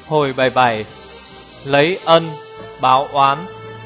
Hồi 77. Lấy ân báo oán.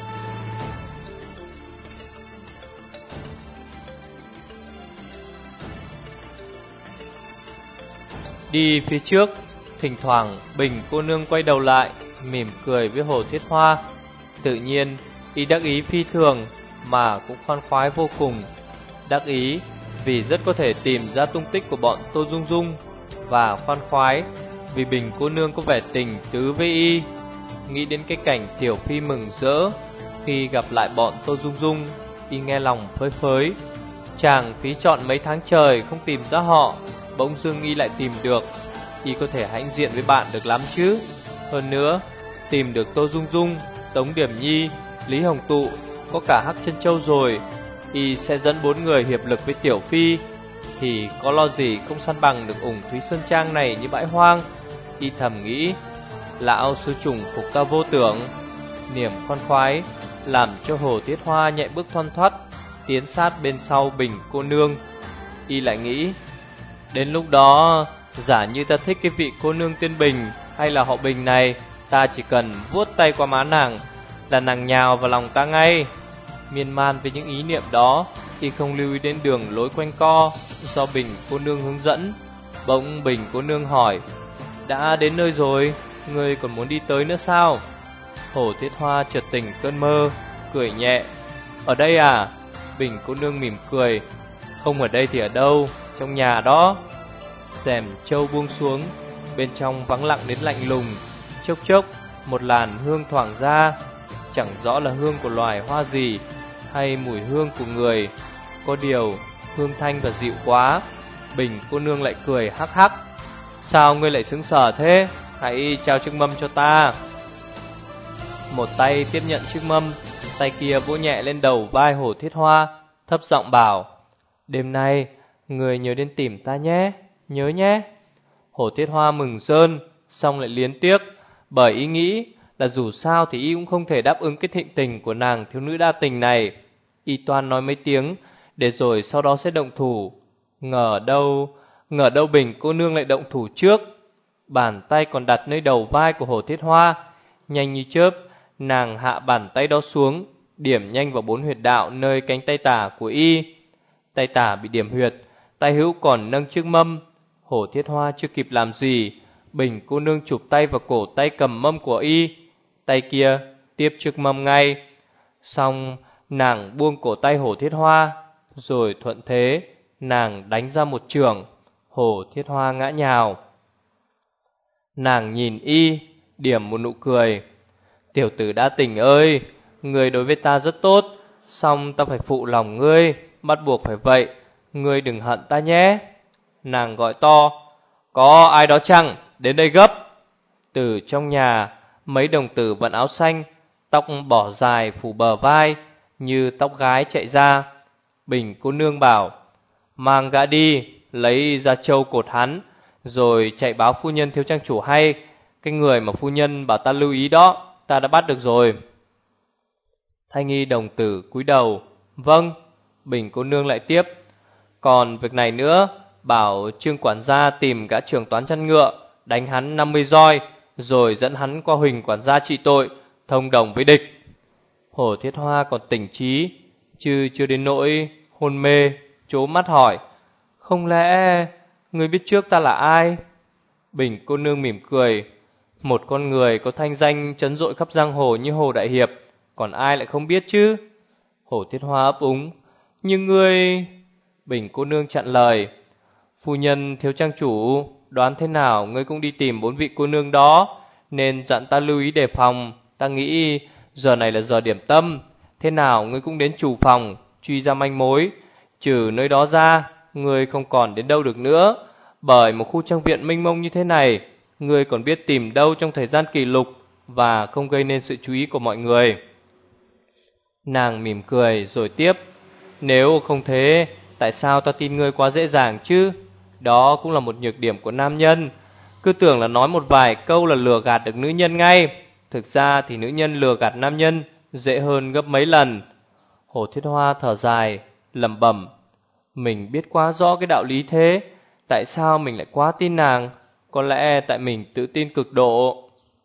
Đi phía trước, thỉnh thoảng Bình cô nương quay đầu lại, mỉm cười với Hồ Thiết Hoa. Tự nhiên y đắc ý phi thường, mà cũng khoan khoái vô cùng. Đắc ý vì rất có thể tìm ra tung tích của bọn Tô Dung Dung, và khoan khoái vì Bình cô nương có vẻ tình tứ với y. Nghĩ đến cái cảnh Tiểu Phi mừng rỡ khi gặp lại bọn Tô Dung Dung, y nghe lòng phơi phới. Chàng phí chọn mấy tháng trời không tìm ra họ, bỗng dưng y lại tìm được, y có thể hãnh diện với bạn được lắm chứ. Hơn nữa, tìm được Tô Dung Dung, Tống Điểm Nhi, Lý Hồng Tụ, có cả Hắc Chân Châu rồi, y sẽ dẫn 4 người hiệp lực với Tiểu Phi, thì có lo gì không săn bằng được ủng Thúy Sơn Trang này như bãi hoang. Y thầm nghĩ, lão sư trùng phục ta vô tưởng. Niềm khoan khoái làm cho Hồ Thiết Hoa nhẹ bước thoăn thoắt tiến sát bên sau Bình cô nương. Y lại nghĩ, đến lúc đó giả như ta thích cái vị cô nương tên Bình hay là họ Bình này, ta chỉ cần vuốt tay qua má nàng là nàng nhào vào lòng ta ngay. Miên man với những ý niệm đó, y không lưu ý đến đường lối quanh co do Bình cô nương hướng dẫn. Bỗng Bình cô nương hỏi, đã đến nơi rồi, ngươi còn muốn đi tới nữa sao? Hồ Thiết Hoa chợt tỉnh cơn mơ, cười nhẹ, ở đây à? Bình cô nương mỉm cười, không ở đây thì ở đâu, trong nhà đó. Rèm trâu buông xuống, bên trong vắng lặng đến lạnh lùng. Chốc chốc một làn hương thoảng ra, chẳng rõ là hương của loài hoa gì hay mùi hương của người. Có điều hương thanh và dịu quá. Bình cô nương lại cười hắc hắc, sao ngươi lại sững sờ thế? Hãy trao chiếc mâm cho ta. Một tay tiếp nhận chiếc mâm, tay kia vỗ nhẹ lên đầu vai Hồ Thiết Hoa, thấp giọng bảo, đêm nay người nhớ đến tìm ta nhé, nhớ nhé. Hồ Thiết Hoa mừng rơn, xong lại liến tiếc, bởi ý nghĩ là dù sao thì y cũng không thể đáp ứng cái thịnh tình của nàng thiếu nữ đa tình này. Y toan nói mấy tiếng để rồi sau đó sẽ động thủ. Ngờ đâu Bình cô nương lại động thủ trước. Bàn tay còn đặt nơi đầu vai của Hồ Thiết Hoa. Nhanh như chớp, nàng hạ bàn tay đó xuống, điểm nhanh vào 4 huyệt đạo nơi cánh tay tả của y. Tay tả bị điểm huyệt, tay hữu còn nâng chiếc mâm. Hồ Thiết Hoa chưa kịp làm gì, Bình cô nương chụp tay vào cổ tay cầm mâm của y, tay kia tiếp chiếc mâm ngay. Xong nàng buông cổ tay Hồ Thiết Hoa, rồi thuận thế nàng đánh ra một chưởng. Hồ Thiết Hoa ngã nhào. Nàng nhìn y, điểm một nụ cười, tiểu tử đã tỉnh ơi, ngươi đối với ta rất tốt, song ta phải phụ lòng ngươi, bắt buộc phải vậy, ngươi đừng hận ta nhé. Nàng gọi to, có ai đó chăng, đến đây gấp. Từ trong nhà, mấy đồng tử vận áo xanh, tóc bỏ dài phủ bờ vai như tóc gái chạy ra. Bình cô nương bảo, mang gã đi, lấy ra trâu cột hắn, rồi chạy báo phu nhân thiếu trang chủ hay, cái người mà phu nhân bảo ta lưu ý đó, ta đã bắt được rồi. Thanh nghi đồng tử cúi đầu, vâng. Bình cô nương lại tiếp, còn việc này nữa, bảo Trương quản gia tìm gã trưởng toán chăn ngựa, đánh hắn 50 roi, rồi dẫn hắn qua Huỳnh quản gia trị tội, thông đồng với địch. Hồ Thiết Hoa còn tỉnh trí, chứ chưa đến nỗi hôn mê, trố mắt hỏi, không lẽ ngươi biết trước ta là ai? Bình cô nương mỉm cười, một con người có thanh danh chấn rội khắp giang hồ như Hồ Đại Hiệp, còn ai lại không biết chứ? Hồ Thiết Hoa ấp úng, nhưng ngươi... Bình cô nương chặn lời, phu nhân thiếu trang chủ, đoán thế nào ngươi cũng đi tìm 4 vị cô nương đó, nên dặn ta lưu ý đề phòng. Ta nghĩ giờ này là giờ điểm tâm, thế nào ngươi cũng đến chủ phòng truy ra manh mối. Trừ nơi đó ra, ngươi không còn đến đâu được nữa, bởi một khu trang viện mênh mông như thế này, ngươi còn biết tìm đâu trong thời gian kỷ lục và không gây nên sự chú ý của mọi người. Nàng mỉm cười rồi tiếp, nếu không thế, tại sao ta tin ngươi quá dễ dàng chứ? Đó cũng là một nhược điểm của nam nhân, cứ tưởng là nói một vài câu là lừa gạt được nữ nhân ngay. Thực ra thì nữ nhân lừa gạt nam nhân dễ hơn gấp mấy lần. Hồ Thiết Hoa thở dài, lẩm bẩm, mình biết quá rõ cái đạo lý thế, tại sao mình lại quá tin nàng? Có lẽ tại mình tự tin cực độ.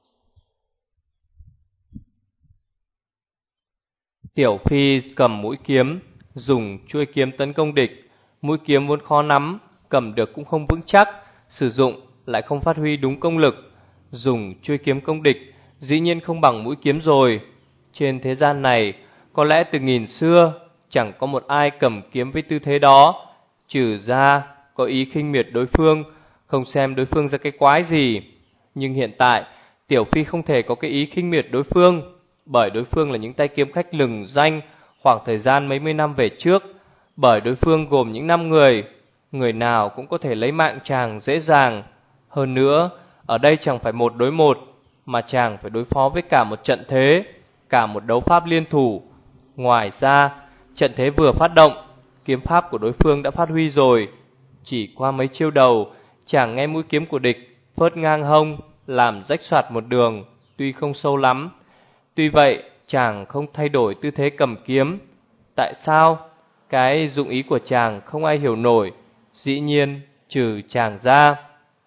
Tiểu Phi cầm mũi kiếm, dùng chuôi kiếm tấn công địch. Mũi kiếm vốn khó nắm, cầm được cũng không vững chắc, sử dụng lại không phát huy đúng công lực. Dùng chuôi kiếm công địch dĩ nhiên không bằng mũi kiếm rồi. Trên thế gian này, có lẽ từ nghìn xưa chẳng có một ai cầm kiếm với tư thế đó, trừ ra có ý khinh miệt đối phương, không xem đối phương ra cái quái gì. Nhưng hiện tại Tiểu Phi không thể có cái ý khinh miệt đối phương, bởi đối phương là những tay kiếm khách lừng danh khoảng thời gian mấy mươi năm về trước. Bởi đối phương gồm những 5 người, người nào cũng có thể lấy mạng chàng dễ dàng. Hơn nữa, ở đây chẳng phải 1 đối 1, mà chàng phải đối phó với cả một trận thế, cả một đấu pháp liên thủ. Ngoài ra, trận thế vừa phát động, kiếm pháp của đối phương đã phát huy rồi. Chỉ qua mấy chiêu đầu, chàng nghe mũi kiếm của địch phớt ngang hông, làm rách soạt một đường, tuy không sâu lắm. Tuy vậy, chàng không thay đổi tư thế cầm kiếm. Tại sao? Cái dụng ý của chàng không ai hiểu nổi, dĩ nhiên trừ chàng ra.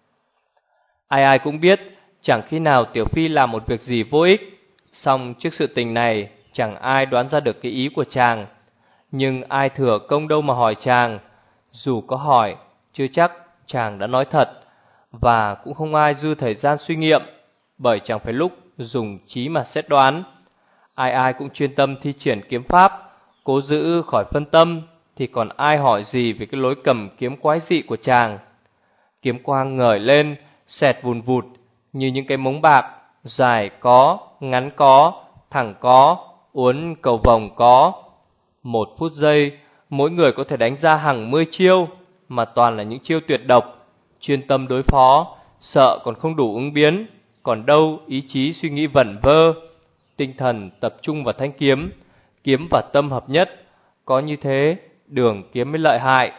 Ai ai cũng biết, chẳng khi nào Tiểu Phi làm một việc gì vô ích. Song trước sự tình này, chẳng ai đoán ra được cái ý của chàng. Nhưng ai thừa công đâu mà hỏi chàng. Dù có hỏi, chưa chắc chàng đã nói thật. Và cũng không ai dư thời gian suy nghiệm, bởi chẳng phải lúc dùng trí mà xét đoán. Ai ai cũng chuyên tâm thi triển kiếm pháp, cố giữ khỏi phân tâm, thì còn ai hỏi gì về cái lối cầm kiếm quái dị của chàng. Kiếm quang ngời lên, xẹt vùn vụt như những cái mống bạc, dài có, ngắn có, thẳng có, uốn cầu vòng có. 1 phút giây, mỗi người có thể đánh ra hàng 10 chiêu, mà toàn là những chiêu tuyệt độc. Chuyên tâm đối phó, sợ còn không đủ ứng biến, còn đâu ý chí suy nghĩ vẩn vơ. Tinh thần tập trung vào thanh kiếm, kiếm và tâm hợp nhất, có như thế đường kiếm mới lợi hại.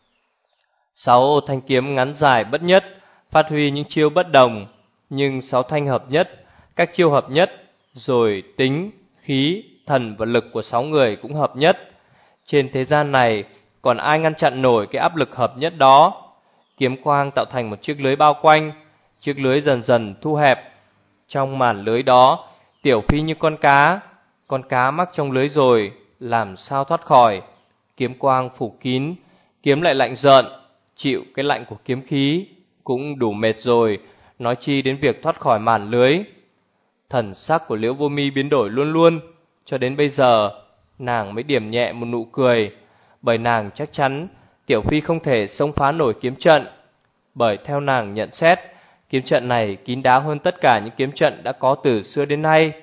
6 thanh kiếm ngắn dài bất nhất, phát huy những chiêu bất đồng, nhưng 6 thanh hợp nhất, các chiêu hợp nhất, rồi tính, khí, thần và lực của 6 người cũng hợp nhất. Trên thế gian này, còn ai ngăn chặn nổi cái áp lực hợp nhất đó? Kiếm quang tạo thành một chiếc lưới bao quanh, chiếc lưới dần dần thu hẹp. Trong màn lưới đó, Tiểu Phi như con cá mắc trong lưới rồi, làm sao thoát khỏi. Kiếm quang phủ kín, kiếm lại lạnh rợn, chịu cái lạnh của kiếm khí, cũng đủ mệt rồi, nói chi đến việc thoát khỏi màn lưới. Thần sắc của Liễu Vô Mi biến đổi luôn luôn, cho đến bây giờ, nàng mới điểm nhẹ một nụ cười, bởi nàng chắc chắn Tiểu Phi không thể xông phá nổi kiếm trận. Bởi theo nàng nhận xét, kiếm trận này kín đáo hơn tất cả những kiếm trận đã có từ xưa đến nay.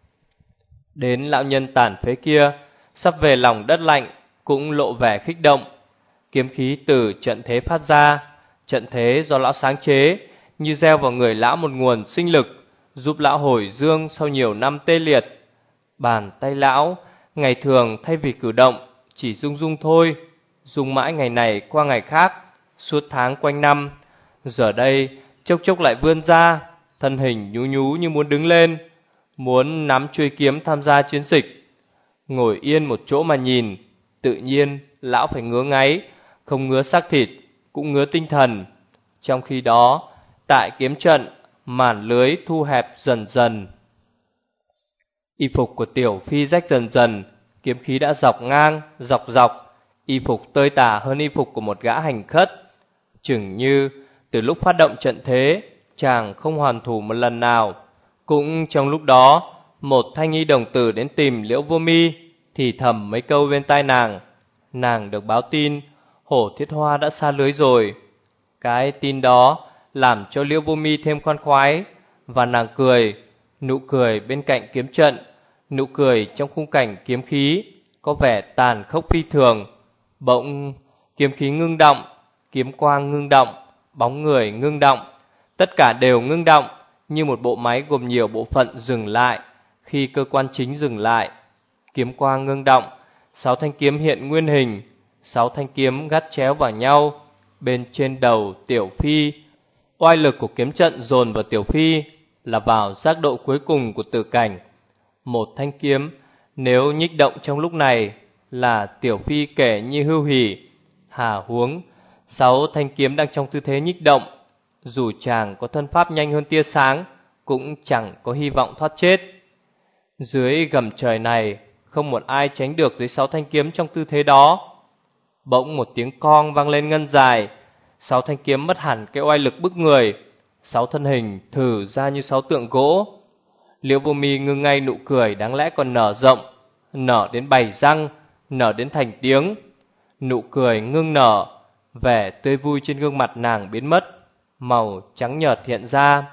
Đến lão nhân tàn phế kia, sắp về lòng đất lạnh, cũng lộ vẻ khích động. Kiếm khí từ trận thế phát ra, trận thế do lão sáng chế, như gieo vào người lão một nguồn sinh lực, giúp lão hồi dương sau nhiều năm tê liệt. Bàn tay lão, ngày thường thay vì cử động, chỉ rung rung thôi, rung mãi ngày này qua ngày khác, suốt tháng quanh năm. Giờ đây, chốc chốc lại vươn ra, thân hình nhú nhú như muốn đứng lên, muốn nắm chuôi kiếm tham gia chiến dịch. Ngồi yên một chỗ mà nhìn, tự nhiên lão phải ngứa ngáy, không ngứa xác thịt, cũng ngứa tinh thần. Trong khi đó, tại kiếm trận, màn lưới thu hẹp dần dần. Y phục của Tiểu Phi rách dần dần, kiếm khí đã dọc ngang, dọc dọc. Y phục tơi tả hơn y phục của một gã hành khất. Chừng như từ lúc phát động trận thế, chàng không hoàn thủ một lần nào. Cũng trong lúc đó, một thanh y đồng tử đến tìm Liễu Vô Mi, thì thầm mấy câu bên tai nàng. Nàng được báo tin Hổ Thiết Hoa đã xa lưới rồi. Cái tin đó làm cho Liễu Vô Mi thêm khoan khoái, và nàng cười, nụ cười bên cạnh kiếm trận, nụ cười trong khung cảnh kiếm khí, có vẻ tàn khốc phi thường. Bỗng kiếm khí ngưng động, kiếm quang ngưng động, bóng người ngưng động, tất cả đều ngưng động, như một bộ máy gồm nhiều bộ phận dừng lại. Khi cơ quan chính dừng lại, kiếm quang ngưng động, 6 thanh kiếm hiện nguyên hình, 6 thanh kiếm gắt chéo vào nhau bên trên đầu Tiểu Phi. Oai lực của kiếm trận dồn vào Tiểu Phi là vào giác độ cuối cùng của tử cảnh. Một thanh kiếm nếu nhích động trong lúc này là Tiểu Phi kể như hưu hỉ. Hà huống 6 thanh kiếm đang trong tư thế nhích động, dù chàng có thân pháp nhanh hơn tia sáng, cũng chẳng có hy vọng thoát chết. Dưới gầm trời này không một ai tránh được dưới 6 thanh kiếm trong tư thế đó. Bỗng một tiếng cong vang lên ngân dài, 6 thanh kiếm mất hẳn cái oai lực bức người, 6 thân hình thử ra như 6 tượng gỗ. Liễu Vô Mi ngưng ngay nụ cười đáng lẽ còn nở rộng, nở đến 7 răng, nở đến thành tiếng. Nụ cười ngưng nở, vẻ tươi vui trên gương mặt nàng biến mất, màu trắng nhợt hiện ra.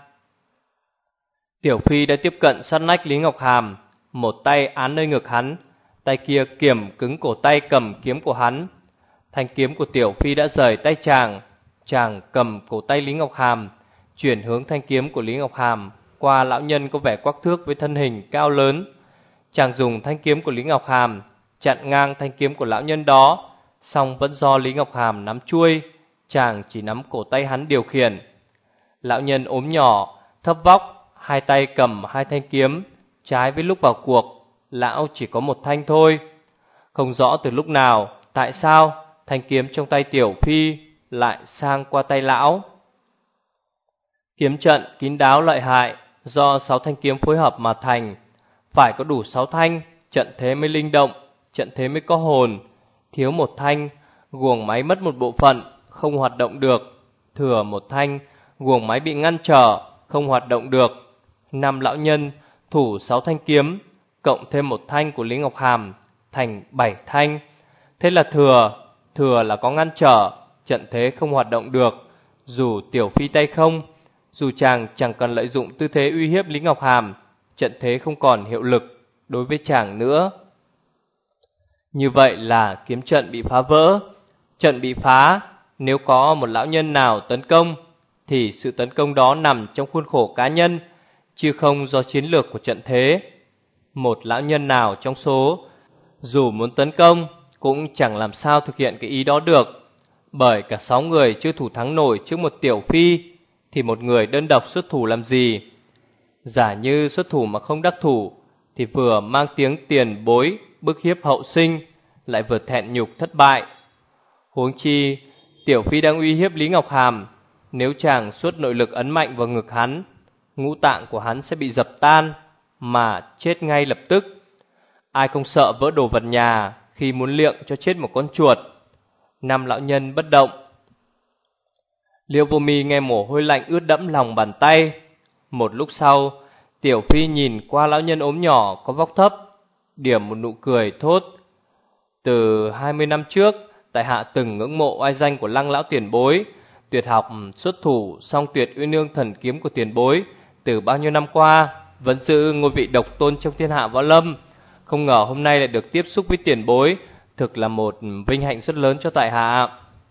Tiểu Phi đã tiếp cận sát nách Lý Ngọc Hàm, một tay án nơi ngực hắn, tay kia kiềm cứng cổ tay cầm kiếm của hắn. Thanh kiếm của Tiểu Phi đã rời tay chàng cầm cổ tay Lý Ngọc Hàm, chuyển hướng thanh kiếm của Lý Ngọc Hàm qua lão nhân có vẻ quắc thước với thân hình cao lớn. Chàng dùng thanh kiếm của Lý Ngọc Hàm chặn ngang thanh kiếm của lão nhân đó, song vẫn do Lý Ngọc Hàm nắm chuôi, chàng chỉ nắm cổ tay hắn điều khiển. Lão nhân ốm nhỏ, thấp vóc, hai tay cầm hai thanh kiếm, trái với lúc vào cuộc, lão chỉ có một thanh thôi. Không rõ từ lúc nào, tại sao thanh kiếm trong tay Tiểu Phi lại sang qua tay lão. Kiếm trận kín đáo lợi hại, do 6 thanh kiếm phối hợp mà thành. Phải có đủ 6 thanh, trận thế mới linh động, trận thế mới có hồn. Thiếu một thanh, guồng máy mất một bộ phận, không hoạt động được. Thừa một thanh, guồng máy bị ngăn trở, không hoạt động được. 5 lão nhân thủ 6 thanh kiếm, cộng thêm một thanh của Lý Ngọc Hàm, thành 7 thanh. Thế là thừa là có ngăn trở, trận thế không hoạt động được. Dù Tiểu Phi tay không, dù chàng chẳng cần lợi dụng tư thế uy hiếp Lý Ngọc Hàm, trận thế không còn hiệu lực đối với chàng nữa. Như vậy là kiếm trận bị phá vỡ. Trận bị phá, nếu có một lão nhân nào tấn công, thì sự tấn công đó nằm trong khuôn khổ cá nhân, chứ không do chiến lược của trận thế. Một lão nhân nào trong số, dù muốn tấn công, cũng chẳng làm sao thực hiện cái ý đó được. Bởi cả 6 người chưa thủ thắng nổi trước một Tiểu Phi, thì một người đơn độc xuất thủ làm gì? Giả như xuất thủ mà không đắc thủ, thì vừa mang tiếng tiền bối bức hiếp hậu sinh, lại vừa thẹn nhục thất bại. Huống chi Tiểu Phi đang uy hiếp Lý Ngọc Hàm, nếu chàng xuất nội lực ấn mạnh vào ngực hắn, ngũ tạng của hắn sẽ bị dập tan, mà chết ngay lập tức. Ai không sợ vỡ đồ vật nhà khi muốn liệng cho chết một con chuột. 5 lão nhân bất động. Liễu Vô Mi nghe mồ hôi lạnh ướt đẫm lòng bàn tay. Một lúc sau, Tiểu Phi nhìn qua lão nhân ốm nhỏ có vóc thấp, điểm một nụ cười thốt: Từ 20 năm trước, tại hạ từng ngưỡng mộ oai danh của Lăng lão tiền bối, tuyệt học xuất thủ song tuyệt uy nương thần kiếm của tiền bối, từ bao nhiêu năm qua vẫn giữ ngôi vị độc tôn trong thiên hạ võ lâm. Không ngờ hôm nay lại được tiếp xúc với tiền bối, thực là một vinh hạnh rất lớn cho tại hạ.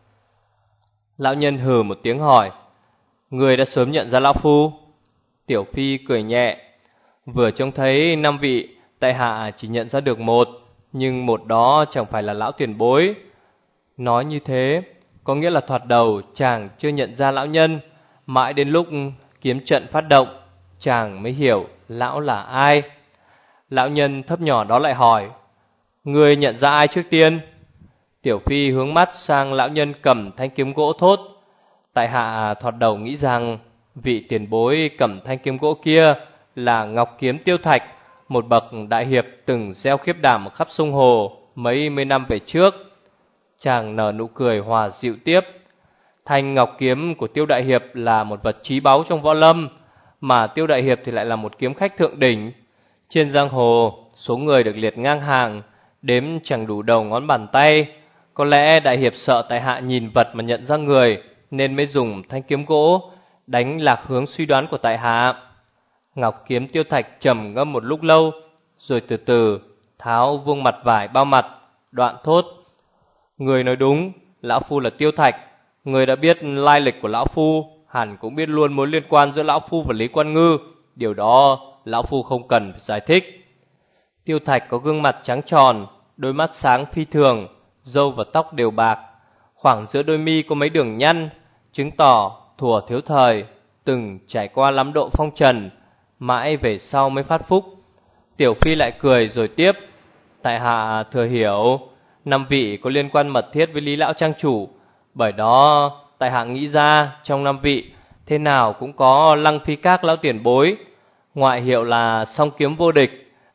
Lão nhân hừ một tiếng hỏi: Người đã sớm nhận ra lão phu? Tiểu Phi cười nhẹ: Vừa trông thấy 5 vị, tại hạ chỉ nhận ra được một, nhưng một đó chẳng phải là lão tiền bối. Nói như thế, có nghĩa là thoạt đầu chàng chưa nhận ra lão nhân, mãi đến lúc kiếm trận phát động, chàng mới hiểu lão là ai. Lão nhân thấp nhỏ đó lại hỏi: Người nhận ra ai trước tiên? Tiểu Phi hướng mắt sang lão nhân cầm thanh kiếm gỗ thốt: Tại hạ thoạt đầu nghĩ rằng vị tiền bối cầm thanh kiếm gỗ kia là Ngọc Kiếm Tiêu Thạch, một bậc đại hiệp từng gieo khiếp đảm ở khắp sông hồ mấy mươi năm về trước. Chàng nở nụ cười hòa dịu tiếp: Thanh ngọc kiếm của Tiêu đại hiệp là một vật chí báu trong võ lâm, mà Tiêu đại hiệp thì lại là một kiếm khách thượng đỉnh. Trên giang hồ, số người được liệt ngang hàng đếm chẳng đủ đầu ngón bàn tay. Có lẽ đại hiệp sợ tại hạ nhìn vật mà nhận ra người, nên mới dùng thanh kiếm gỗ đánh lạc hướng suy đoán của tại hạ. Ngọc Kiếm Tiêu Thạch trầm ngâm một lúc lâu, rồi từ từ tháo vuông mặt vải bao mặt, đoạn thốt: Người nói đúng, lão phu là Tiêu Thạch. Người đã biết lai lịch của lão phu, hẳn cũng biết luôn mối liên quan giữa lão phu và Lý Quan Ngư. Điều đó lão phu không cần phải giải thích. Tiêu Thạch có gương mặt trắng tròn, đôi mắt sáng phi thường, râu và tóc đều bạc, khoảng giữa đôi mi có mấy đường nhăn, chứng tỏ thuở thiếu thời từng trải qua lắm độ phong trần, mãi về sau mới phát phúc. Tiểu Phi lại cười rồi tiếp: Tại hạ thừa hiểu 5 vị có liên quan mật thiết với Lý lão trang chủ, bởi đó tại hạ nghĩ ra trong 5 vị thế nào cũng có Lăng Phi Các lão tiền bối, ngoại hiệu là song kiếm vô địch,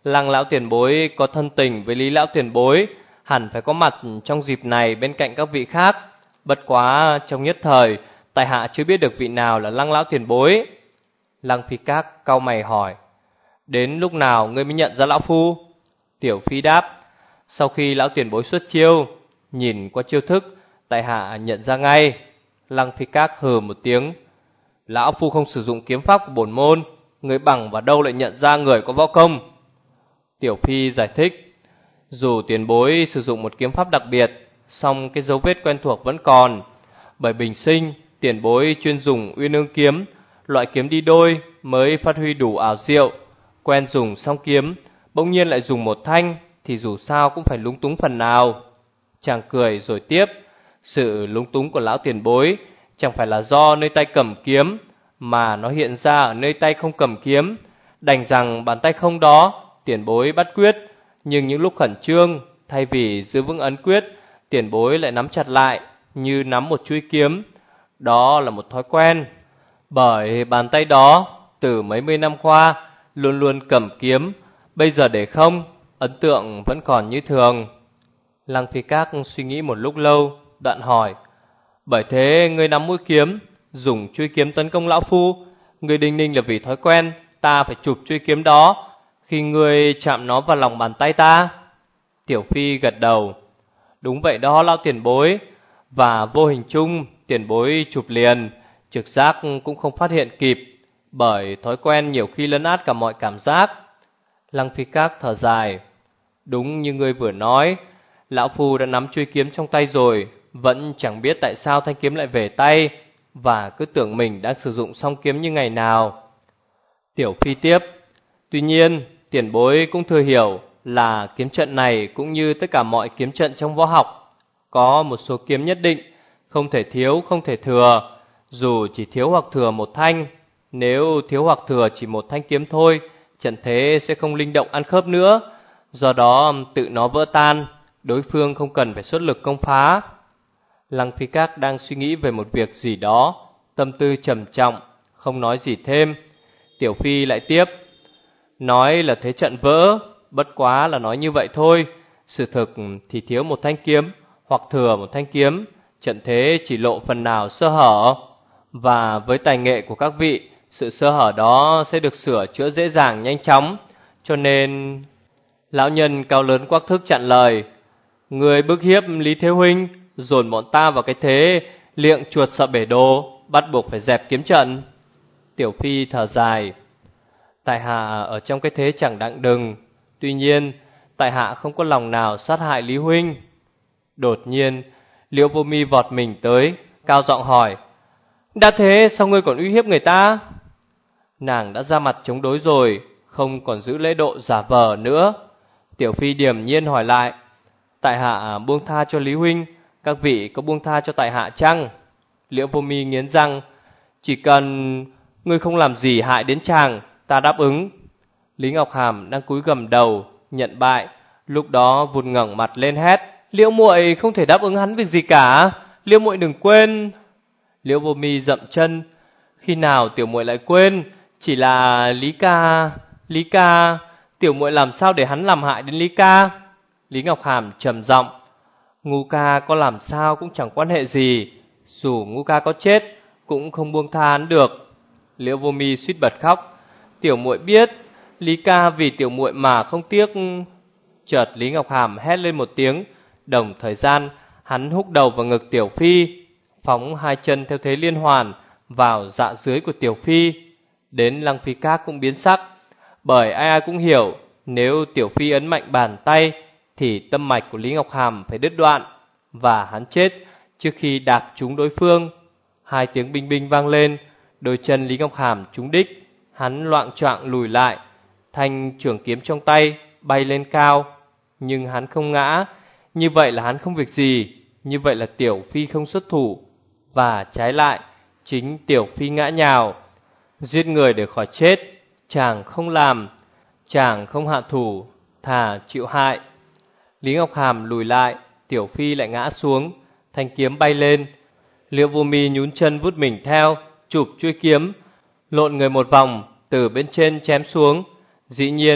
Lăng lão tiền bối có thân tình với Lý lão tiền bối, hẳn phải có mặt trong dịp này bên cạnh các vị khác. Bất quá trong nhất thời, tại hạ chưa biết được vị nào là Lăng lão tiền bối. Lăng Phi Các cau mày hỏi: đến lúc nào ngươi mới nhận ra lão phu? Tiểu Phi đáp: sau khi lão tiền bối xuất chiêu, nhìn qua chiêu thức, tại hạ nhận ra ngay. Lăng Phi Các hừ một tiếng: lão phu không sử dụng kiếm pháp của bổn môn, ngươi bằng vào đâu lại nhận ra người có võ công? Tiểu Phi giải thích: dù tiền bối sử dụng một kiếm pháp đặc biệt, song cái dấu vết quen thuộc vẫn còn. Bởi bình sinh tiền bối chuyên dùng Uyên Ương kiếm, loại kiếm đi đôi mới phát huy đủ ảo diệu. Quen dùng song kiếm, bỗng nhiên lại dùng một thanh, thì dù sao cũng phải lúng túng phần nào. Chàng cười rồi tiếp: sự lúng túng của lão tiền bối chẳng phải là do nơi tay cầm kiếm, mà nó hiện ra ở nơi tay không cầm kiếm. Đành rằng bàn tay không đó tiền bối bắt quyết, nhưng những lúc khẩn trương, thay vì giữ vững ấn quyết, tiền bối lại nắm chặt lại như nắm một chuôi kiếm. Đó là một thói quen. Bởi bàn tay đó từ mấy mươi năm qua luôn luôn cầm kiếm, bây giờ để không, ấn tượng vẫn còn như thường. Lăng Phi Các suy nghĩ một lúc lâu, đoạn hỏi: bởi thế ngươi nắm mũi kiếm, dùng chuôi kiếm tấn công lão phu, ngươi đinh ninh là vì thói quen ta phải chụp chuôi kiếm đó khi ngươi chạm nó vào lòng bàn tay ta? Tiểu Phi gật đầu: đúng vậy đó lão tiền bối. Và vô hình chung tiền bối chụp liền, trực giác cũng không phát hiện kịp, bởi thói quen nhiều khi lấn át cả mọi cảm giác. Lăng Phi Các thở dài: đúng như ngươi vừa nói, lão phu đã nắm chuôi kiếm trong tay rồi, vẫn chẳng biết tại sao thanh kiếm lại về tay, và cứ tưởng mình đang sử dụng song kiếm như ngày nào. Tiểu Phi tiếp: tuy nhiên tiền bối cũng thừa hiểu là kiếm trận này cũng như tất cả mọi kiếm trận trong võ học, có một số kiếm nhất định, không thể thiếu không thể thừa. Dù chỉ thiếu hoặc thừa một thanh, nếu thiếu hoặc thừa chỉ một thanh kiếm thôi, trận thế sẽ không linh động ăn khớp nữa, do đó tự nó vỡ tan, đối phương không cần phải xuất lực công phá. Lăng Phi Các đang suy nghĩ về một việc gì đó, tâm tư trầm trọng, không nói gì thêm. Tiểu Phi lại tiếp: nói là thế trận vỡ, bất quá là nói như vậy thôi. Sự thực thì thiếu một thanh kiếm hoặc thừa một thanh kiếm, trận thế chỉ lộ phần nào sơ hở. Và với tài nghệ của các vị, sự sơ hở đó sẽ được sửa chữa dễ dàng nhanh chóng. Cho nên... Lão nhân cao lớn quắc thước chặn lời: người bức hiếp Lý Thế Huynh, dồn bọn ta vào cái thế liệng chuột sợ bể đồ, bắt buộc phải dẹp kiếm trận. Tiểu Phi thở dài: tại hạ ở trong cái thế chẳng đặng đừng, tuy nhiên tại hạ không có lòng nào sát hại Lý Huynh. Đột nhiên Liễu Vô Mi vọt mình tới, cao giọng hỏi: đã thế sao ngươi còn uy hiếp người ta? Nàng đã ra mặt chống đối rồi, không còn giữ lễ độ giả vờ nữa. Tiểu Phi điềm nhiên hỏi lại: tại hạ buông tha cho Lý Huynh, các vị có buông tha cho tại hạ chăng? Liễu Vô Mi nghiến răng: chỉ cần ngươi không làm gì hại đến chàng, ta đáp ứng. Lý Ngọc Hàm đang cúi gằm đầu nhận bại, lúc đó vụt ngẩng mặt lên hét: Liễu muội không thể đáp ứng hắn việc gì cả, Liễu muội đừng quên. Liễu Vô Mi dậm chân: khi nào tiểu muội lại quên? Chỉ là Lý ca, tiểu muội làm sao để hắn làm hại đến Lý ca? Lý Ngọc Hàm trầm giọng: Ngu ca có làm sao cũng chẳng quan hệ gì, dù Ngu ca có chết cũng không buông tha hắn được. Liễu Vô Mi suýt bật khóc: tiểu muội biết, Lý ca vì tiểu muội mà không tiếc. Chợt Lý Ngọc Hàm hét lên một tiếng, đồng thời gian hắn húc đầu vào ngực Tiểu Phi, phóng hai chân theo thế liên hoàn vào dạ dưới của Tiểu Phi. Đến Lăng Phi Các cũng biến sắc, bởi ai ai cũng hiểu, nếu Tiểu Phi ấn mạnh bàn tay thì tâm mạch của Lý Ngọc Hàm phải đứt đoạn, và hắn chết trước khi đạp trúng đối phương. Hai tiếng binh binh vang lên, đôi chân Lý Ngọc Hàm trúng đích, hắn loạng choạng lùi lại, thanh trường kiếm trong tay bay lên cao, nhưng hắn không ngã. Như vậy là hắn không việc gì, như vậy là Tiểu Phi không xuất thủ, và trái lại chính Tiểu Phi ngã nhào. Giết người để khỏi chết chàng không làm, chàng không hạ thủ, thà chịu hại. Lý Ngọc Hàm lùi lại, Tiểu Phi lại ngã xuống, thanh kiếm bay lên. Liễu Vô Mi nhún chân vút mình theo, chụp chuôi kiếm, lộn người một vòng từ bên trên chém xuống. Dĩ nhiên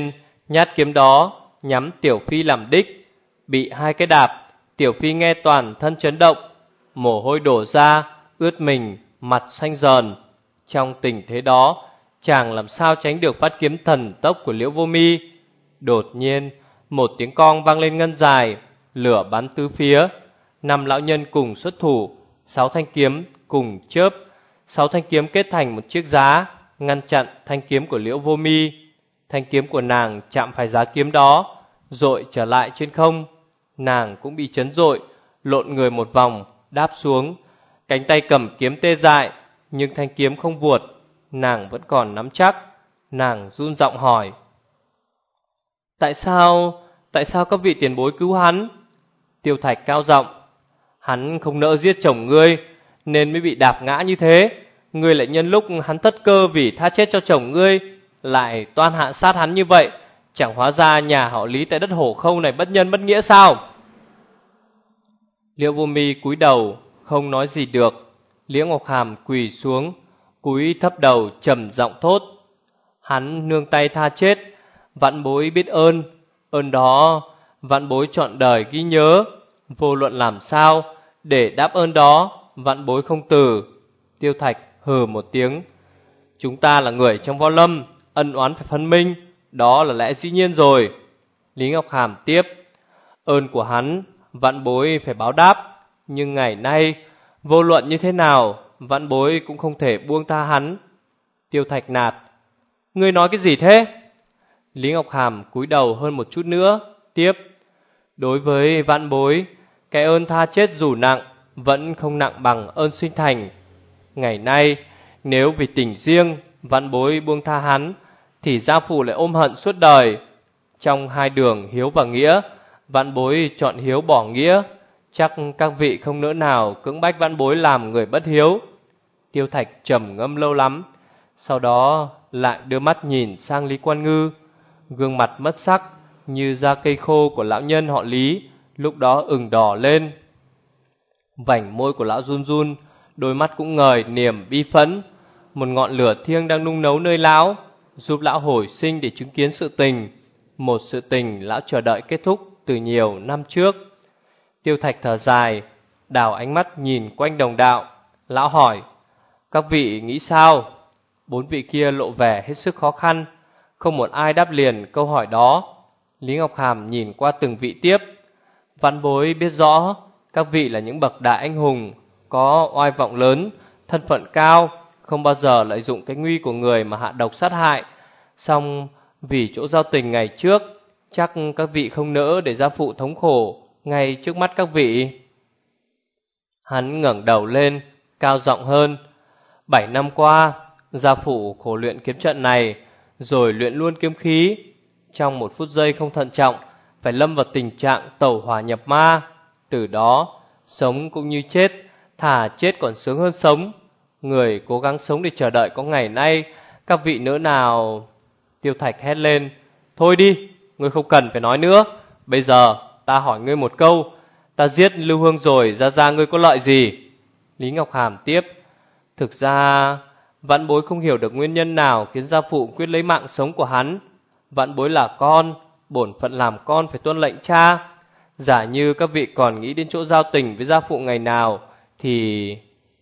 Nhát kiếm đó nhắm Tiểu Phi làm đích, bị hai cái đạp, Tiểu Phi nghe toàn thân chấn động, mồ hôi đổ ra, ướt mình, mặt xanh dờn. Trong tình thế đó, chàng làm sao tránh được phát kiếm thần tốc của Liễu Vô Mi. Đột nhiên, một tiếng cong vang lên ngân dài, lửa bắn tứ phía. 5 lão nhân cùng xuất thủ, 6 thanh kiếm cùng chớp. 6 thanh kiếm kết thành một chiếc giá, ngăn chặn thanh kiếm của Liễu Vô Mi. Thanh kiếm của nàng chạm phải giá kiếm đó, dội trở lại trên không. Nàng cũng bị chấn dội, lộn người một vòng, đáp xuống. Cánh tay cầm kiếm tê dại, nhưng thanh kiếm không vuột. Nàng vẫn còn nắm chắc. Nàng run giọng hỏi: Tại sao các vị tiền bối cứu hắn? Tiêu Thạch cao giọng: Hắn không nỡ giết chồng ngươi, nên mới bị đạp ngã như thế. Ngươi lại nhân lúc hắn thất cơ vì tha chết cho chồng ngươi, lại toan hạ sát hắn như vậy. Chẳng hóa ra nhà họ Lý tại đất Hổ Khâu này bất nhân bất nghĩa sao? Liễu Vô Mi cúi đầu không nói gì được. Liễu Ngọc Hàm quỳ xuống, cúi thấp đầu trầm giọng thốt: Hắn nương tay tha chết, vạn bối biết ơn. Ơn đó vạn bối trọn đời ghi nhớ. Vô luận làm sao, để đáp ơn đó, vạn bối không từ. Tiêu Thạch hừ một tiếng: Chúng ta là người trong võ lâm, ân oán phải phân minh, đó là lẽ dĩ nhiên rồi. Lý Ngọc Hàm tiếp: Ơn của hắn vạn bối phải báo đáp, nhưng ngày nay vô luận như thế nào, vạn bối cũng không thể buông tha hắn. Tiêu Thạch nạt: Ngươi nói cái gì thế? Lý Ngọc Hàm cúi đầu hơn một chút nữa, tiếp: Đối với vạn bối, cái ơn tha chết dù nặng, vẫn không nặng bằng ơn sinh thành. Ngày nay, nếu vì tình riêng, vạn bối buông tha hắn, thì gia phụ lại ôm hận suốt đời. Trong hai đường hiếu và nghĩa, vạn bối chọn hiếu bỏ nghĩa. Chắc các vị không nỡ nào cưỡng bách vạn bối làm người bất hiếu. Tiêu Thạch trầm ngâm lâu lắm, sau đó lại đưa mắt nhìn sang Lý Quan Ngư. Gương mặt mất sắc như da cây khô của lão nhân họ Lý lúc đó ửng đỏ lên. Vành môi của lão run run, đôi mắt cũng ngời niềm bi phẫn. Một ngọn lửa thiêng đang nung nấu nơi lão, giúp lão hồi sinh để chứng kiến sự tình, một sự tình lão chờ đợi kết thúc từ nhiều năm trước. Tiêu Thạch thở dài, đảo ánh mắt nhìn quanh đồng đạo. Lão hỏi: Các vị nghĩ sao? 4 vị kia lộ vẻ hết sức khó khăn, không một ai đáp liền câu hỏi đó. Lý Ngọc Hàm nhìn qua từng vị tiếp: Vạn bối biết rõ các vị là những bậc đại anh hùng, có oai vọng lớn, thân phận cao, không bao giờ lợi dụng cái nguy của người mà hạ độc sát hại. Song vì chỗ giao tình ngày trước, chắc các vị không nỡ để gia phụ thống khổ ngay trước mắt các vị. Hắn ngẩng đầu lên, cao giọng hơn: 7 năm qua, gia phụ khổ luyện kiếm trận này, rồi luyện luôn kiếm khí. Trong một phút giây không thận trọng, phải lâm vào tình trạng tẩu hỏa nhập ma. Từ đó, sống cũng như chết, thà chết còn sướng hơn sống. Người cố gắng sống để chờ đợi có ngày nay, các vị nữa nào? Tiêu Thạch hét lên: Thôi đi, ngươi không cần phải nói nữa. Bây giờ ta hỏi ngươi một câu, ta giết Lưu Hương rồi, ra ngươi có lợi gì? Lý Ngọc Hàm tiếp: Thực ra vạn bối không hiểu được nguyên nhân nào khiến gia phụ quyết lấy mạng sống của hắn. Vạn bối là con, bổn phận làm con phải tuân lệnh cha. Giả như các vị còn nghĩ đến chỗ giao tình với gia phụ ngày nào thì...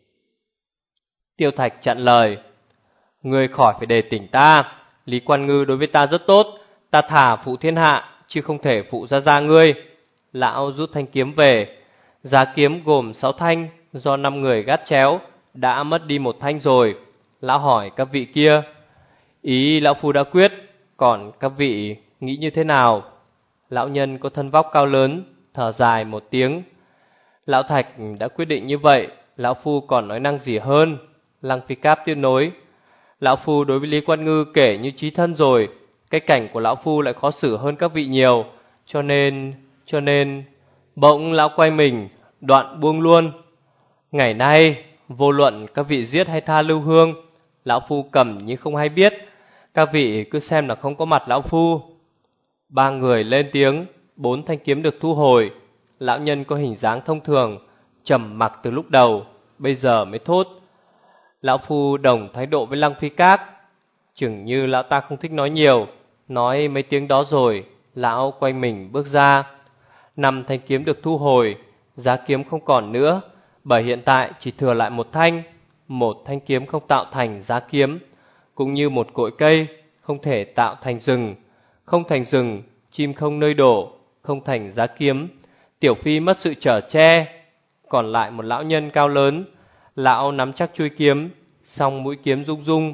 Tiêu Thạch chặn lời: Ngươi khỏi phải đề tỉnh ta. Lý Quan Ngư đối với ta rất tốt, ta thả phụ thiên hạ, chứ không thể phụ gia ngươi. Lão rút thanh kiếm về. Giá kiếm gồm 6 thanh, do 5 người gác chéo, đã mất đi 1 thanh rồi. Lão hỏi các vị kia: Ý lão phu đã quyết, còn các vị nghĩ như thế nào? Lão nhân có thân vóc cao lớn, thở dài một tiếng: Lão Thạch đã quyết định như vậy, lão phu còn nói năng gì hơn? Lăng Phi Cáp tiếp nối: Lão phu đối với Lý Quan Ngư kể như chí thân rồi, cái cảnh của lão phu lại khó xử hơn các vị nhiều, cho nên bỗng lão quay mình, đoạn buông luôn. Ngày nay, vô luận các vị giết hay tha Lưu Hương, lão phu cầm nhưng không hay biết, các vị cứ xem là không có mặt lão phu. 3 người lên tiếng, 4 thanh kiếm được thu hồi. Lão nhân có hình dáng thông thường, trầm mặc từ lúc đầu, bây giờ mới thốt: Lão phu đồng thái độ với Lăng Phi Các. Chừng như lão ta không thích nói nhiều, Nói mấy tiếng đó rồi, lão quay mình bước ra. 5 thanh kiếm được thu hồi, giá kiếm không còn nữa, bởi hiện tại chỉ thừa lại một thanh. Một thanh kiếm không tạo thành giá kiếm, cũng như một cội cây không thể tạo thành rừng. Không thành rừng, chim không nơi đổ, không thành giá kiếm. Tiểu Phi mất sự chở che. Còn lại một lão nhân cao lớn, lão nắm chắc chuôi kiếm, song mũi kiếm rung rung.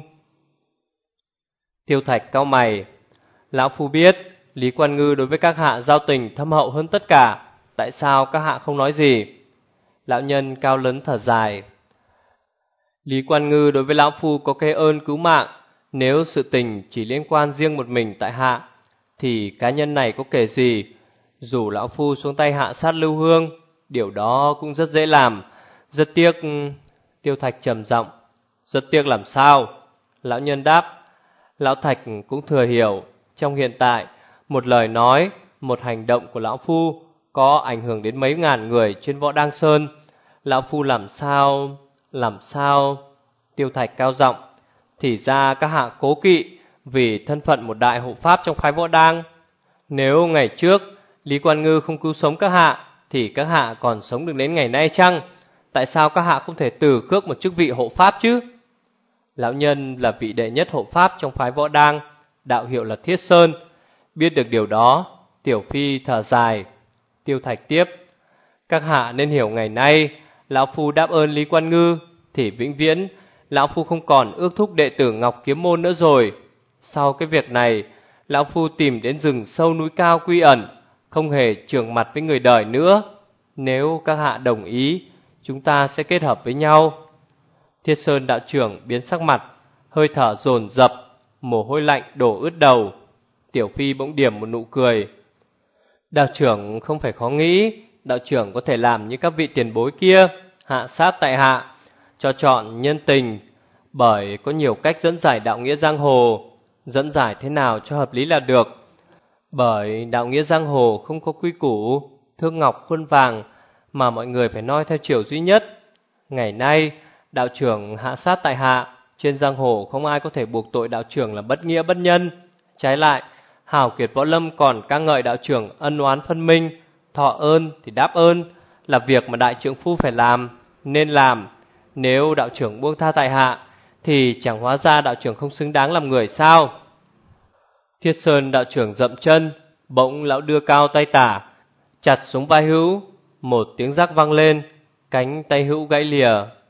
Tiêu Thạch cau mày. Lão phu biết Lý Quan Ngư đối với các hạ giao tình thâm hậu hơn tất cả, tại sao các hạ không nói gì? Lão nhân cao lớn thở dài. Lý Quan Ngư đối với lão phu có cái ơn cứu mạng. Nếu sự tình chỉ liên quan riêng một mình tại hạ, thì cá nhân này có kể gì? Dù lão phu xuống tay hạ sát Lưu Hương, điều đó cũng rất dễ làm. Rất tiếc. Tiêu Thạch trầm giọng. Rất tiếc làm sao? Lão nhân đáp. Lão Thạch cũng thừa hiểu, trong hiện tại, một lời nói, một hành động của lão phu có ảnh hưởng đến mấy ngàn người trên Võ Đăng Sơn. Lão phu làm sao? Tiêu Thạch cao giọng. Thì ra các hạ cố kỵ vì thân phận một đại hộ pháp trong phái Võ Đăng. Nếu ngày trước Lý Quan Ngư không cứu sống các hạ, thì các hạ còn sống được đến ngày nay chăng? Tại sao các hạ không thể từ khước một chức vị hộ pháp chứ? Lão nhân là vị đệ nhất hộ pháp trong phái Võ Đăng, đạo hiệu là Thiết Sơn. Biết được điều đó, Tiểu Phi thở dài. Tiêu Thạch tiếp. Các hạ nên hiểu ngày nay, lão phu đáp ơn Lý Quan Ngư, thì vĩnh viễn lão phu không còn ước thúc đệ tử Ngọc Kiếm Môn nữa rồi. Sau cái việc này, lão phu tìm đến rừng sâu núi cao quy ẩn, không hề chưởng mặt với người đời nữa. Nếu các hạ đồng ý, chúng ta sẽ kết hợp với nhau. Thiết Sơn đạo trưởng biến sắc mặt, hơi thở dồn dập, mồ hôi lạnh đổ ướt đầu. Tiểu Phi bỗng điểm một nụ cười. Đạo trưởng không phải khó nghĩ, đạo trưởng có thể làm như các vị tiền bối kia, hạ sát tại hạ, cho chọn nhân tình. Bởi có nhiều cách dẫn giải đạo nghĩa giang hồ, dẫn giải thế nào cho hợp lý là được. Bởi đạo nghĩa giang hồ không có quy củ, thương ngọc khuôn vàng, mà mọi người phải noi theo chiều duy nhất. Ngày nay, đạo trưởng hạ sát tại hạ, trên giang hồ không ai có thể buộc tội đạo trưởng là bất nghĩa bất nhân. Trái lại, hào kiệt võ lâm còn ca ngợi đạo trưởng ân oán phân minh, thọ ơn thì đáp ơn, là việc mà đại trượng phu phải làm, nên làm. Nếu đạo trưởng buông tha tại hạ, thì chẳng hóa ra đạo trưởng không xứng đáng làm người sao? Thiết Sơn đạo trưởng dậm chân, bỗng lão đưa cao tay tả, chặt xuống vai hữu. Một tiếng rắc vang lên, cánh tay hữu gãy lìa.